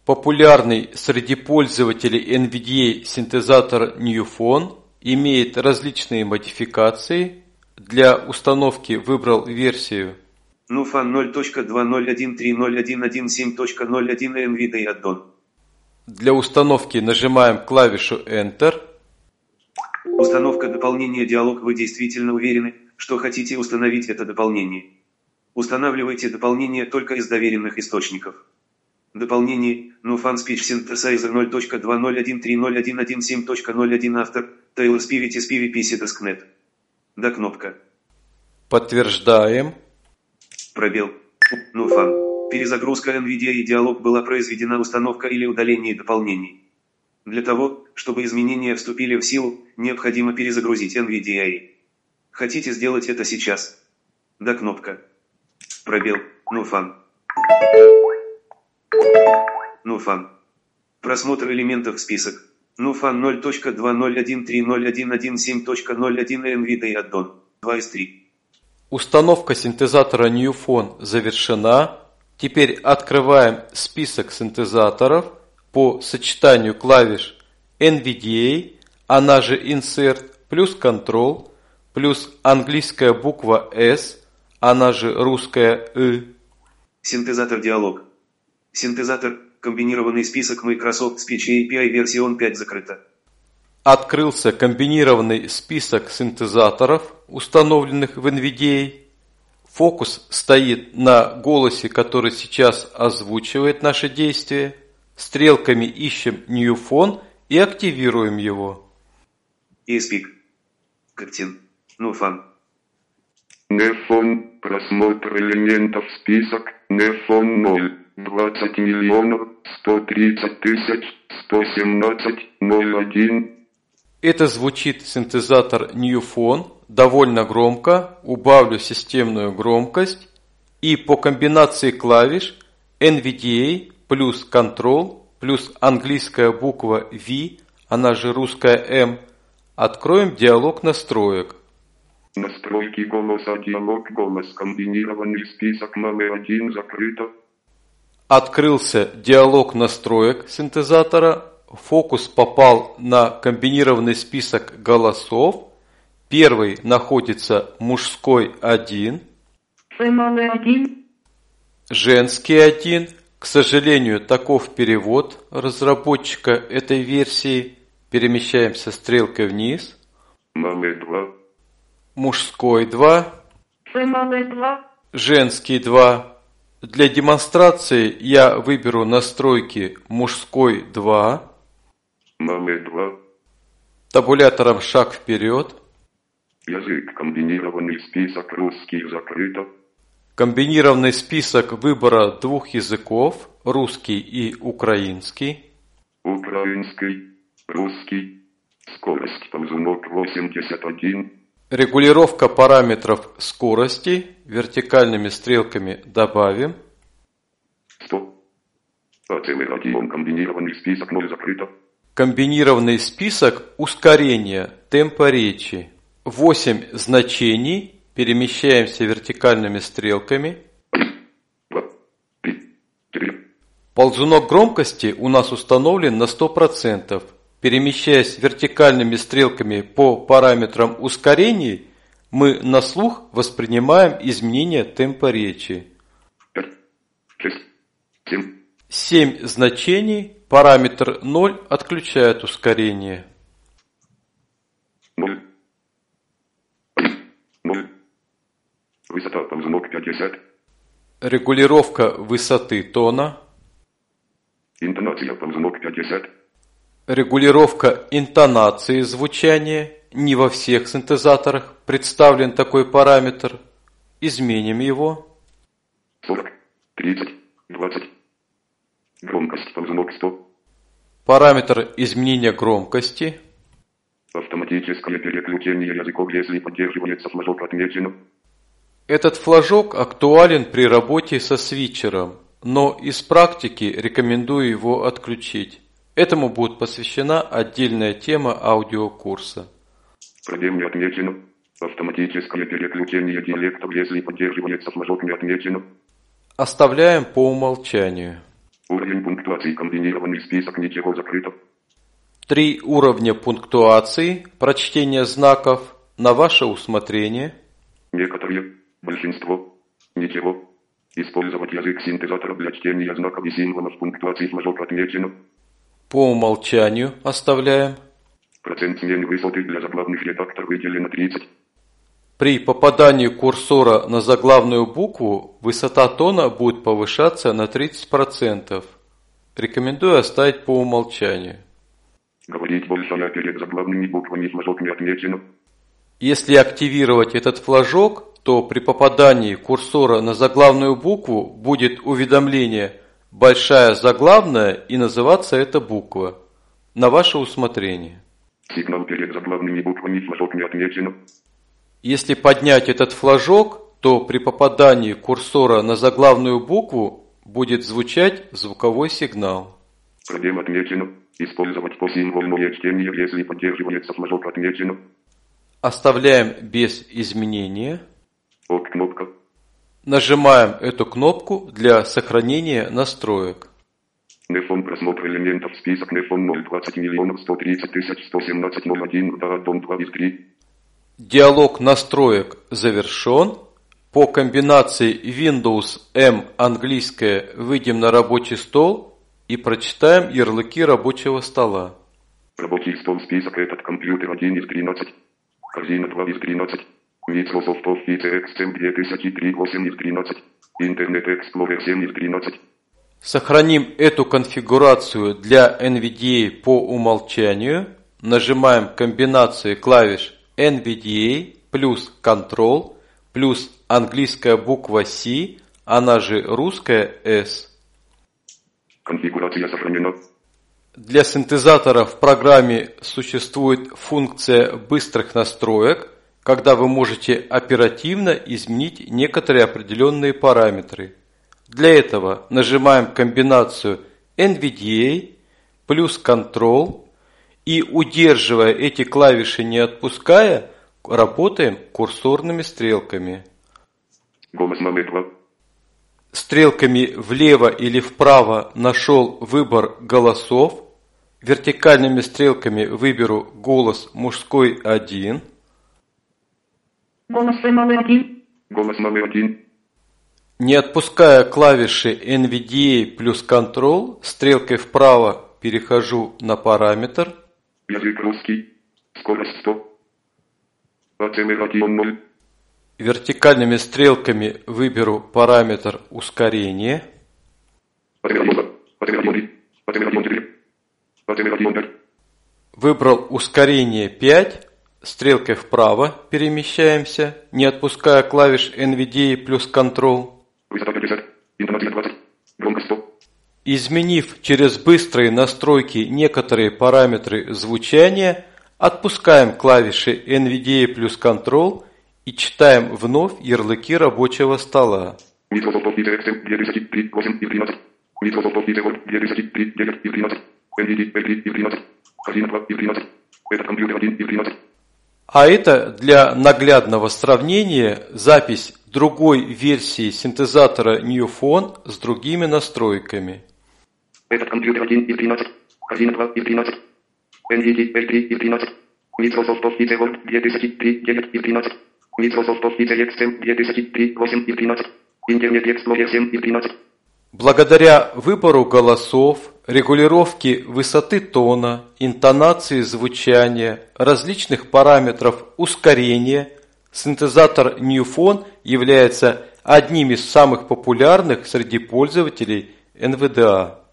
Популярный среди пользователей NVDA синтезатор Newphone имеет различные модификации. Для установки выбрал версию Newphone 0.201301117.01 NVDA add-on. Для установки нажимаем клавишу Enter. Установка дополнения диалог. Вы действительно уверены, что хотите установить это дополнение? Устанавливайте дополнение только из доверенных источников. Дополнение Newphone Speech Synthesizer 0.201301117.01 автор Taylor Spivitis PVPC Desknet. Да, кнопка. Подтверждаем. Пробел. Newphone. Перезагрузка NVDA и диалог была произведена установка или удаление дополнений. Для того, чтобы изменения вступили в силу, необходимо перезагрузить NVDA. Хотите сделать это сейчас? Да, кнопка. Пробел. Newphone. Newphone. Просмотр элементов список. Newphone 0.201301117.01 NVDA add-on. 2 из 3. Установка синтезатора Newphone завершена. Теперь открываем список синтезаторов по сочетанию клавиш NVDA, она же Insert, плюс Control, плюс английская буква S, она же русская И. Синтезатор диалог. Синтезатор, комбинированный список Microsoft Speech API версион 5 закрыто. Открылся комбинированный список синтезаторов, установленных в NVDA. Фокус стоит на голосе, который сейчас озвучивает наши действия. Стрелками ищем Newphone и активируем его. eSpeak. Картин. Newphone. Newphone. Просмотр элементов список. Newphone 0. 20 миллионов 130 тысяч 117.01. Это звучит синтезатор Newphone довольно громко, убавлю системную громкость и по комбинации клавиш NVDA плюс Control плюс английская буква V, она же русская M, откроем диалог настроек. Настройки голоса, диалог, голос, комбинированный список номер 1 закрыто. Открылся диалог настроек синтезатора. Фокус попал на комбинированный список голосов. Первый находится мужской 1, женский 1. К сожалению, таков перевод разработчика этой версии. Перемещаемся стрелкой вниз. Мамы 2. Мужской 2, женский 2. Для демонстрации я выберу настройки мужской 2. Мамы 2. Табулятором шаг вперед. Язык, комбинированный список русский закрыто. Комбинированный список выбора двух языков, русский и украинский. Украинский, русский, скорость ползунок 81. Регулировка параметров скорости, вертикальными стрелками добавим. 100. Ацелерацион, комбинированный список 0 закрыто. Комбинированный список ускорения темпа речи. 8 значений. Перемещаемся вертикальными стрелками. 2, 3, 4. Ползунок громкости у нас установлен на 100%. Перемещаясь вертикальными стрелками по параметрам ускорений, мы на слух воспринимаем изменение темпа речи. 5, 6, 7. 7 значений, параметр 0 отключает ускорение. 0. 0. Высота ползунок 50. Регулировка высоты тона. Интонация ползунок 50. Регулировка интонации звучания. Не во всех синтезаторах представлен такой параметр. Изменим его. 40, 30, 20. Громкость ползунок 100. Параметр изменения громкости. Автоматическое переключение языков, если поддерживается флажок отмечено. Этот флажок актуален при работе со свитчером, но из практики рекомендую его отключить. Этому будет посвящена отдельная тема аудиокурса. Пробел не отмечено. Автоматическое переключение диалектов, если поддерживается флажок, не отмечено. Оставляем по умолчанию. Уровень пунктуации комбинированный список ничего закрыто. 3 уровня пунктуации, прочтение знаков на ваше усмотрение. Некоторые, большинство, ничего. Использовать язык синтезатора для чтения знаков и символов пунктуации флажок отмечено. По умолчанию оставляем. Процент смены высоты для заглавных редактор выделено 30. При попадании курсора на заглавную букву высота тона будет повышаться на 30%. Рекомендую оставить по умолчанию. Говорить больше перед заглавными буквами флажок не отмечено. Если активировать этот флажок, то при попадании курсора на заглавную букву будет уведомление «Большая заглавная» и называться эта буква. На ваше усмотрение. Сигнал перед заглавными буквами флажок не отмечено. Если поднять этот флажок, то при попадании курсора на заглавную букву будет звучать звуковой сигнал. Пробел отмечено. Использовать по символьное чтение, если поддерживается флажок отмечено. Оставляем без изменения. От кнопка. Нажимаем эту кнопку для сохранения настроек. Нефон просмотр элементов список Нефон 020 130 117 01 дом 2 из 3. Диалог настроек завершен. По комбинации Windows M английское выйдем на рабочий стол и прочитаем ярлыки рабочего стола. Рабочий стол список этот компьютер 1 из 13. Корзина 2 из 13. Microsoft Office XM 2003 8 из 13. Internet Explorer 7 из 13. Сохраним эту конфигурацию для NVDA по умолчанию. Нажимаем комбинацию клавиш NVDA плюс Ctrl плюс английская буква C, она же русская S. Конфигурация сохранена. Для синтезатора в программе существует функция быстрых настроек, когда вы можете оперативно изменить некоторые определенные параметры. Для этого нажимаем комбинацию NVDA плюс Ctrl и, удерживая эти клавиши не отпуская, работаем курсорными стрелками. Голос номер 2. Стрелками влево или вправо нашел выбор голосов. Вертикальными стрелками выберу голос мужской 1. Голос номер 1. Голос номер 1. Не отпуская клавиши NVDA плюс Ctrl, стрелкой вправо перехожу на параметр. Язык русский. Скорость 100. Оценка 0. Вертикальными стрелками выберу параметр ускорения. Выбрал ускорение 5. Стрелкой вправо перемещаемся, не отпуская клавиш NVDA плюс Ctrl. Изменив через быстрые настройки некоторые параметры звучания, отпускаем клавиши NVDA плюс Ctrl и читаем вновь ярлыки рабочего стола. Microsoft Office XM 2003 8 и 13. Microsoft Office Word 2003 9 и 13. NVDA 3 и 13. Корзина 2 и 13. Этот компьютер 1 и 13. А это для наглядного сравнения запись другой версии синтезатора Newphone с другими настройками. Этот компьютер 1 и 13. Корзина 2 и 13. NVDA 3 и 13. Microsoft Office Word 2003 9 и 13. Microsoft Office XM 2003 8 и 13. Internet Explorer 7 и 13. Благодаря выбору голосов, регулировке высоты тона, интонации звучания, различных параметров ускорения, синтезатор Newphone является одним из самых популярных среди пользователей NVDA.